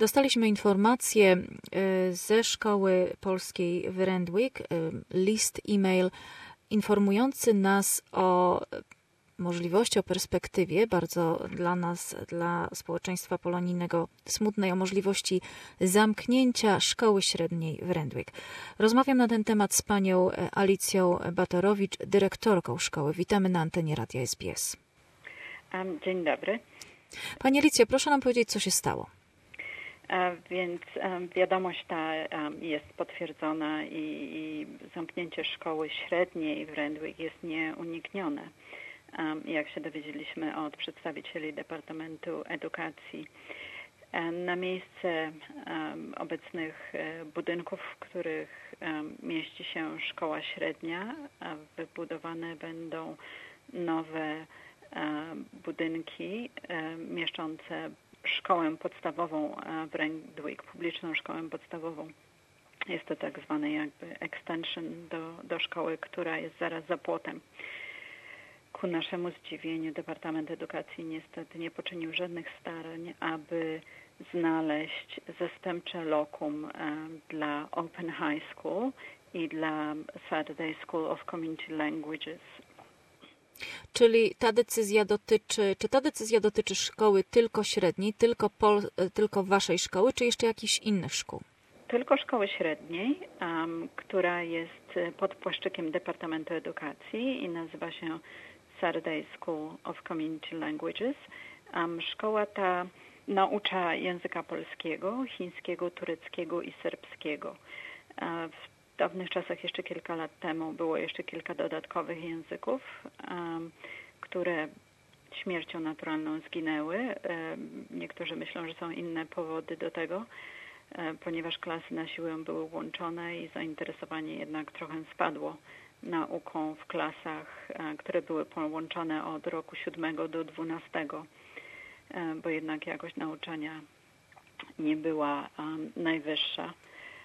Dostaliśmy informację ze Szkoły Polskiej w Randwick, list e-mail informujący nas o możliwości, o perspektywie, bardzo dla nas, dla społeczeństwa polonijnego smutnej, o możliwości zamknięcia szkoły średniej w Randwick. Rozmawiam na ten temat z panią Alicją Batorowicz, dyrektorką szkoły. Witamy na antenie Radia SBS. Dzień dobry. Pani Alicjo, proszę nam powiedzieć, co się stało. Więc wiadomość ta jest potwierdzona i zamknięcie szkoły średniej w Randwick jest nieuniknione. Jak się dowiedzieliśmy od przedstawicieli Departamentu Edukacji. Na miejsce obecnych budynków, w których mieści się szkoła średnia, wybudowane będą nowe budynki mieszczące szkołę podstawową w Randwick, publiczną szkołę podstawową. Jest to tak zwany jakby extension do szkoły, która jest zaraz za płotem. Ku naszemu zdziwieniu Departament Edukacji niestety nie poczynił żadnych starań, aby znaleźć zastępcze lokum dla Open High School i dla Saturday School of Community Languages. Czyli ta decyzja dotyczy szkoły tylko średniej, tylko waszej szkoły, czy jeszcze jakichś innych szkół? Tylko szkoły średniej, która jest pod płaszczykiem Departamentu Edukacji i nazywa się Saturday School of Community Languages. Szkoła ta naucza języka polskiego, chińskiego, tureckiego i serbskiego. W dawnych czasach, jeszcze kilka lat temu, było jeszcze kilka dodatkowych języków, które śmiercią naturalną zginęły. Niektórzy myślą, że są inne powody do tego, ponieważ klasy na siłę były łączone i zainteresowanie jednak trochę spadło nauką w klasach, które były połączone od roku 7 do 12, bo jednak jakość nauczania nie była najwyższa.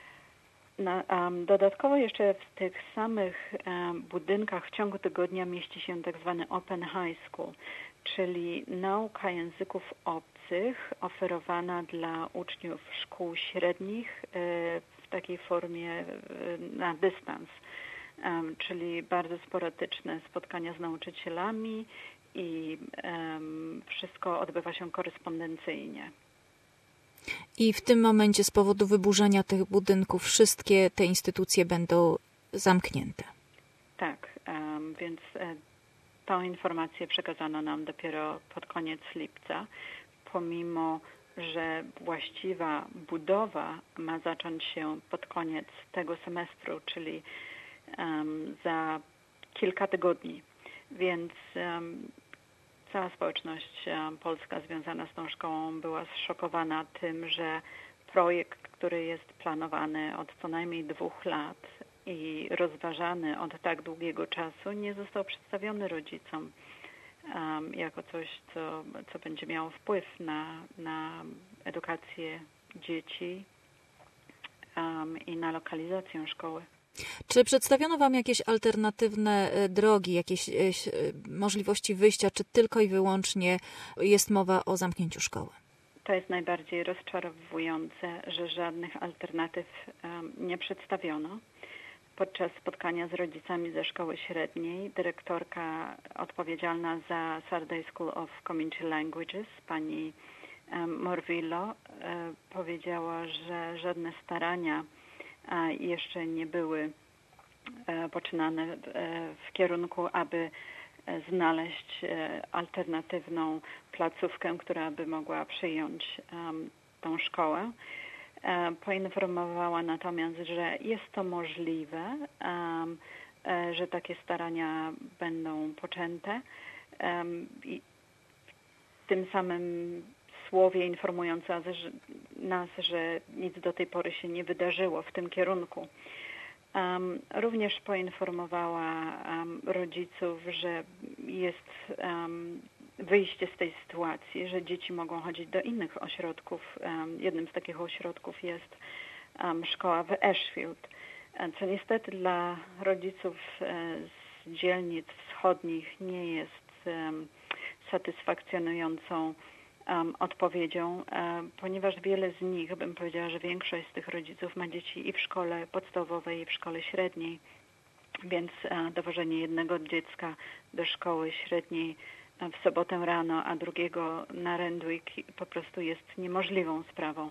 Dodatkowo jeszcze w tych samych budynkach w ciągu tygodnia mieści się tak zwany Open High School, czyli nauka języków obcych oferowana dla uczniów szkół średnich w takiej formie na dystans, czyli bardzo sporadyczne spotkania z nauczycielami i wszystko odbywa się korespondencyjnie. I w tym momencie z powodu wyburzenia tych budynków wszystkie te instytucje będą zamknięte. Tak, więc tą informację przekazano nam dopiero pod koniec lipca, pomimo że właściwa budowa ma zacząć się pod koniec tego semestru, czyli za kilka tygodni. Więc cała społeczność polska związana z tą szkołą była zszokowana tym, że projekt, który jest planowany od co najmniej 2 lat i rozważany od tak długiego czasu, nie został przedstawiony rodzicom jako coś, co będzie miało wpływ na edukację dzieci i na lokalizację szkoły. Czy przedstawiono wam jakieś alternatywne drogi, jakieś możliwości wyjścia, czy tylko i wyłącznie jest mowa o zamknięciu szkoły? To jest najbardziej rozczarowujące, że żadnych alternatyw nie przedstawiono. Podczas spotkania z rodzicami ze szkoły średniej dyrektorka odpowiedzialna za Saturday School of Community Languages, pani Morvillo, powiedziała, że żadne starania jeszcze nie były poczynane w kierunku, aby znaleźć alternatywną placówkę, która by mogła przyjąć tą szkołę. Poinformowała natomiast, że jest to możliwe, że takie starania będą poczęte. I w tym samym słowie informująca nas, że nic do tej pory się nie wydarzyło w tym kierunku. Również poinformowała rodziców, że jest wyjście z tej sytuacji, że dzieci mogą chodzić do innych ośrodków. Jednym z takich ośrodków jest szkoła w Ashfield, co niestety dla rodziców z dzielnic wschodnich nie jest satysfakcjonującą odpowiedzią, ponieważ wiele z nich, bym powiedziała, że większość z tych rodziców ma dzieci i w szkole podstawowej, i w szkole średniej, więc dowożenie jednego dziecka do szkoły średniej w sobotę rano, a drugiego na Randwick po prostu jest niemożliwą sprawą.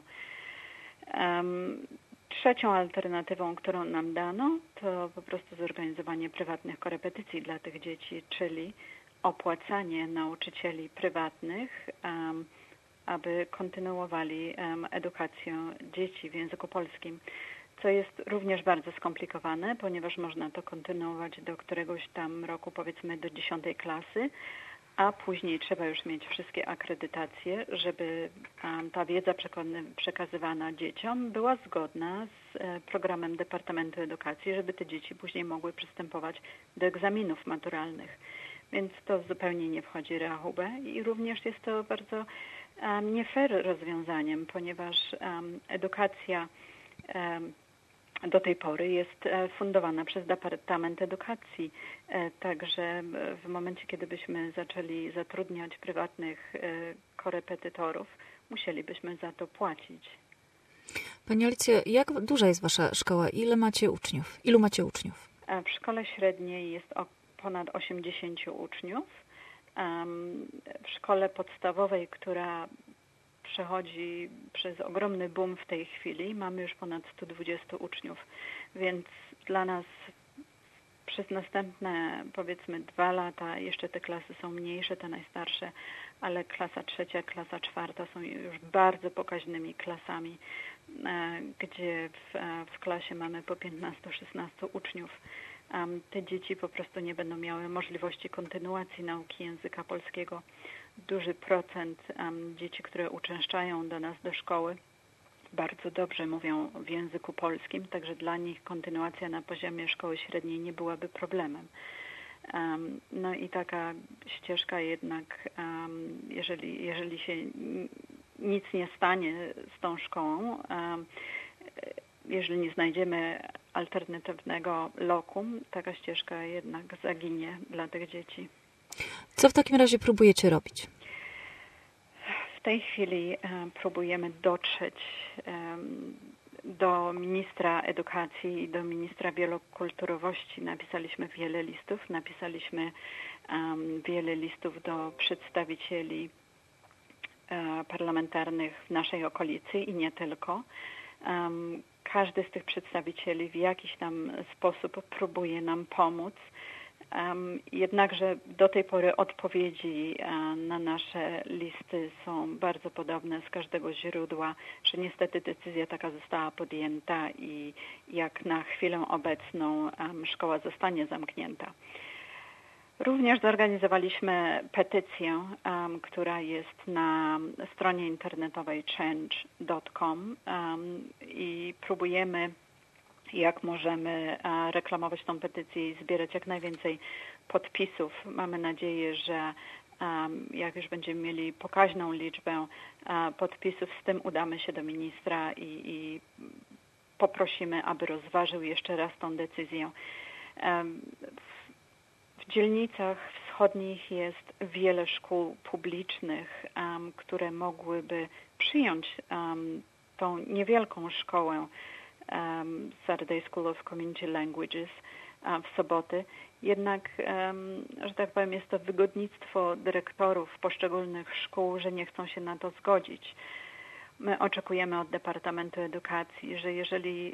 Trzecią alternatywą, którą nam dano, to po prostu zorganizowanie prywatnych korepetycji dla tych dzieci, czyli opłacanie nauczycieli prywatnych, aby kontynuowali edukację dzieci w języku polskim, co jest również bardzo skomplikowane, ponieważ można to kontynuować do któregoś tam roku, powiedzmy do 10. klasy, a później trzeba już mieć wszystkie akredytacje, żeby ta wiedza przekazywana dzieciom była zgodna z programem Departamentu Edukacji, żeby te dzieci później mogły przystępować do egzaminów maturalnych. Więc to zupełnie nie wchodzi w rachubę i również jest to bardzo nie fair rozwiązaniem, ponieważ edukacja do tej pory jest fundowana przez Departament Edukacji. Także w momencie, kiedy byśmy zaczęli zatrudniać prywatnych korepetytorów, musielibyśmy za to płacić. Pani Alicjo, jak duża jest Wasza szkoła? Ilu macie uczniów? W szkole średniej jest ponad 80 uczniów. W szkole podstawowej, która przechodzi przez ogromny boom w tej chwili, mamy już ponad 120 uczniów, więc dla nas przez następne, powiedzmy, 2 lata jeszcze te klasy są mniejsze, te najstarsze, ale klasa 3, klasa 4 są już bardzo pokaźnymi klasami, gdzie w klasie mamy po 15-16 uczniów. Te dzieci po prostu nie będą miały możliwości kontynuacji nauki języka polskiego. Duży procent dzieci, które uczęszczają do nas do szkoły, bardzo dobrze mówią w języku polskim, także dla nich kontynuacja na poziomie szkoły średniej nie byłaby problemem. No i taka ścieżka jednak, jeżeli się nic nie stanie z tą szkołą, jeżeli nie znajdziemy alternatywnego lokum, taka ścieżka jednak zaginie dla tych dzieci. Co w takim razie próbujecie robić? W tej chwili próbujemy dotrzeć do ministra edukacji i do ministra wielokulturowości. Napisaliśmy wiele listów do przedstawicieli parlamentarnych w naszej okolicy i nie tylko. Każdy z tych przedstawicieli w jakiś tam sposób próbuje nam pomóc. Jednakże do tej pory odpowiedzi na nasze listy są bardzo podobne z każdego źródła, że niestety decyzja taka została podjęta i jak na chwilę obecną szkoła zostanie zamknięta. Również zorganizowaliśmy petycję, która jest na stronie internetowej change.com i próbujemy, jak możemy, reklamować tą petycję i zbierać jak najwięcej podpisów. Mamy nadzieję, że jak już będziemy mieli pokaźną liczbę podpisów, z tym udamy się do ministra i poprosimy, aby rozważył jeszcze raz tą decyzję. W dzielnicach wschodnich jest wiele szkół publicznych, które mogłyby przyjąć tą niewielką szkołę Saturday School of Community Languages w soboty. Jednak, że tak powiem, jest to wygodnictwo dyrektorów poszczególnych szkół, że nie chcą się na to zgodzić. My oczekujemy od Departamentu Edukacji, że jeżeli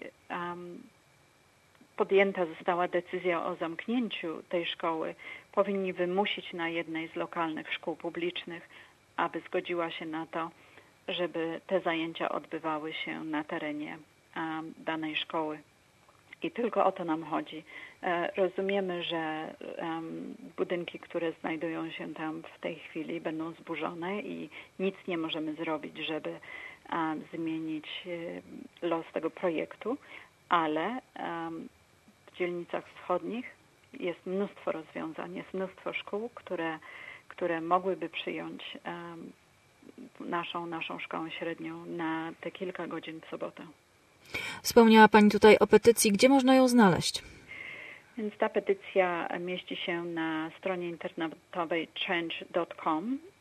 podjęta została decyzja o zamknięciu tej szkoły, powinni wymusić na jednej z lokalnych szkół publicznych, aby zgodziła się na to, żeby te zajęcia odbywały się na terenie danej szkoły. I tylko o to nam chodzi. Rozumiemy, że budynki, które znajdują się tam w tej chwili, będą zburzone i nic nie możemy zrobić, żeby zmienić los tego projektu, ale w dzielnicach wschodnich jest mnóstwo rozwiązań, jest mnóstwo szkół, które mogłyby przyjąć naszą szkołę średnią na te kilka godzin w sobotę. Wspomniała Pani tutaj o petycji. Gdzie można ją znaleźć? Więc ta petycja mieści się na stronie internetowej change.com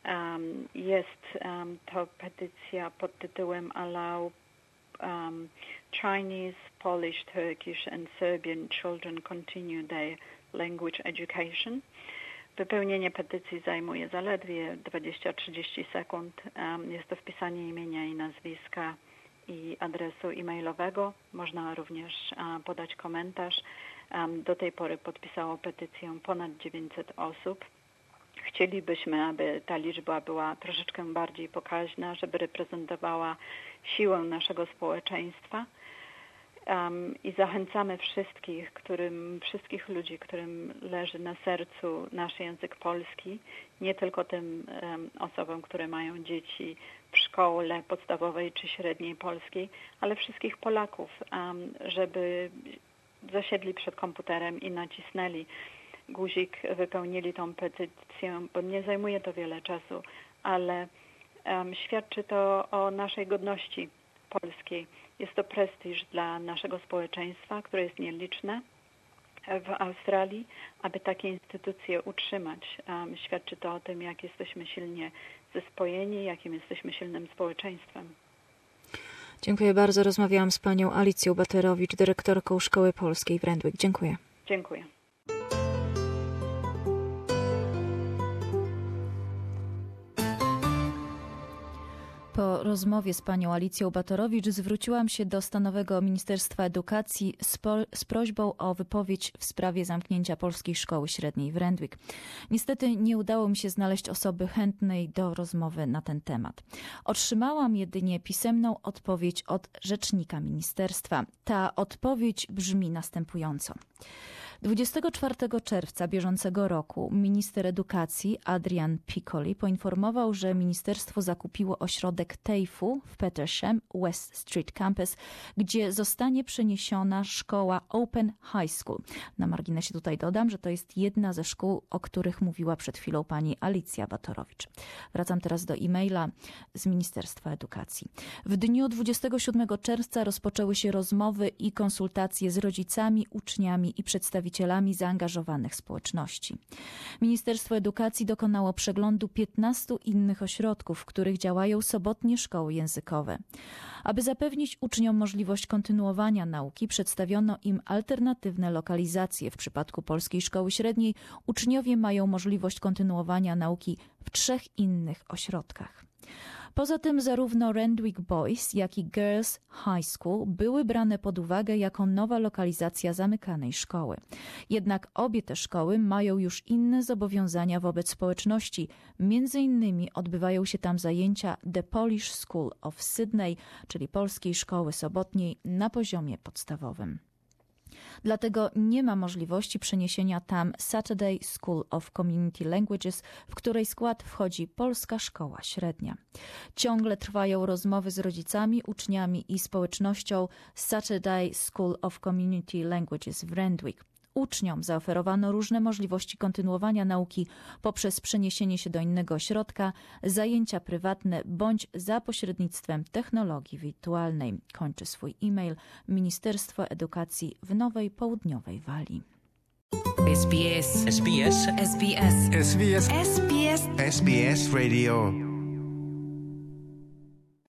Jest to petycja pod tytułem Allow Chinese, Polish, Turkish and Serbian children continue their language education. Wypełnienie petycji zajmuje zaledwie 20-30 sekund. Jest to wpisanie imienia i nazwiska i adresu e-mailowego. Można również podać komentarz. Do tej pory podpisało petycję ponad 900 osób. Chcielibyśmy, aby ta liczba była troszeczkę bardziej pokaźna, żeby reprezentowała siłę naszego społeczeństwa. I zachęcamy wszystkich ludzi, którym leży na sercu nasz język polski, nie tylko tym osobom, które mają dzieci w szkole podstawowej czy średniej polskiej, ale wszystkich Polaków, żeby zasiedli przed komputerem i nacisnęli guzik, wypełnili tą petycję, bo nie zajmuje to wiele czasu, ale świadczy to o naszej godności polskiej. Jest to prestiż dla naszego społeczeństwa, które jest nieliczne w Australii, aby takie instytucje utrzymać. Świadczy to o tym, jak jesteśmy silnie zespojeni, jakim jesteśmy silnym społeczeństwem. Dziękuję bardzo. Rozmawiałam z panią Alicją Baterowicz, dyrektorką Szkoły Polskiej w Randwick. Dziękuję. Dziękuję. Po rozmowie z panią Alicją Batorowicz zwróciłam się do Stanowego Ministerstwa Edukacji z prośbą o wypowiedź w sprawie zamknięcia Polskiej Szkoły Średniej w Randwick. Niestety nie udało mi się znaleźć osoby chętnej do rozmowy na ten temat. Otrzymałam jedynie pisemną odpowiedź od rzecznika ministerstwa. Ta odpowiedź brzmi następująco. 24 czerwca bieżącego roku minister edukacji Adrian Piccoli poinformował, że ministerstwo zakupiło ośrodek TAFE w Petersham West Street Campus, gdzie zostanie przeniesiona szkoła Open High School. Na marginesie tutaj dodam, że to jest jedna ze szkół, o których mówiła przed chwilą pani Alicja Batorowicz. Wracam teraz do e-maila z Ministerstwa Edukacji. W dniu 27 czerwca rozpoczęły się rozmowy i konsultacje z rodzicami, uczniami i przedstawicielami zaangażowanych społeczności. Ministerstwo Edukacji dokonało przeglądu 15 innych ośrodków, w których działają sobotnie szkoły językowe. Aby zapewnić uczniom możliwość kontynuowania nauki, przedstawiono im alternatywne lokalizacje. W przypadku Polskiej Szkoły Średniej uczniowie mają możliwość kontynuowania nauki w 3 innych ośrodkach. Poza tym zarówno Randwick Boys, jak i Girls High School były brane pod uwagę jako nowa lokalizacja zamykanej szkoły. Jednak obie te szkoły mają już inne zobowiązania wobec społeczności. Między innymi odbywają się tam zajęcia The Polish School of Sydney, czyli Polskiej Szkoły Sobotniej na poziomie podstawowym. Dlatego nie ma możliwości przeniesienia tam Saturday School of Community Languages, w której skład wchodzi Polska Szkoła Średnia. Ciągle trwają rozmowy z rodzicami, uczniami i społecznością Saturday School of Community Languages w Randwick. Uczniom zaoferowano różne możliwości kontynuowania nauki poprzez przeniesienie się do innego ośrodka, zajęcia prywatne bądź za pośrednictwem technologii wirtualnej. Kończy swój e-mail Ministerstwo Edukacji w Nowej Południowej Walii. SBS. SBS. SBS. SBS. SBS. SBS Radio.